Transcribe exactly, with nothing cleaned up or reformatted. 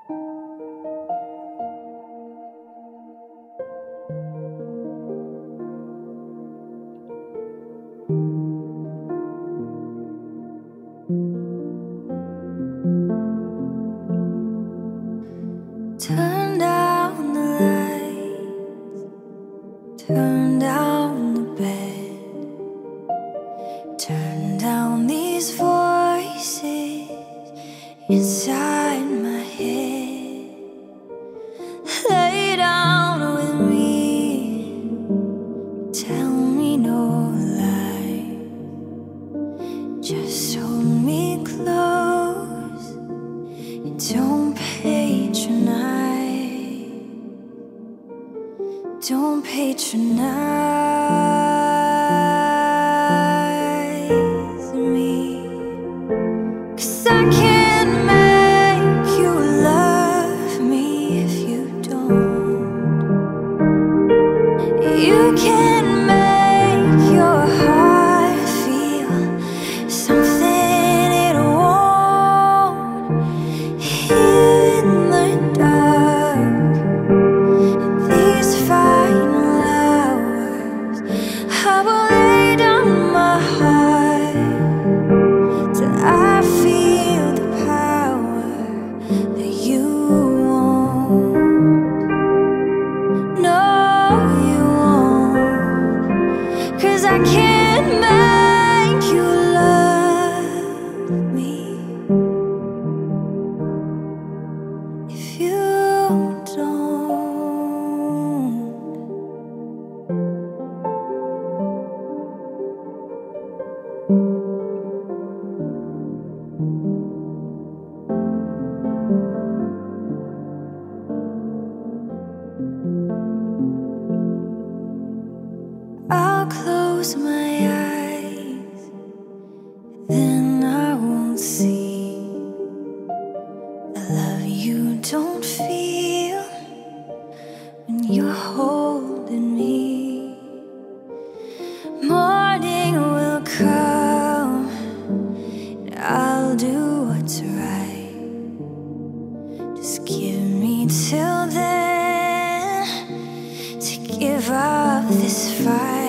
Turn down the lights, turn down the bed, turn down these voices inside my head. Lay down with me, tell me no lie, just hold me close and don't patronize. Don't patronize me, 'cause I can't make you love me if you don't. You can't make your heart feel something it won't. In the dark, these final hours, I will lay down my heart till I feel the power that you won't. No, you won't, 'cause I can't make you love me if you don't. I'll close my eyes, then I won't see the love you don't feel when you're holding me. Morning will come, and I'll do what's right. Just give me till then to give up this fight.